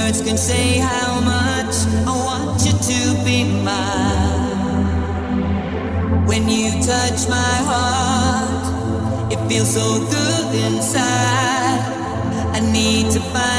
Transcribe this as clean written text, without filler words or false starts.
words can say how much I want you to be mine. When you touch my heart, it feels so good inside. I need to find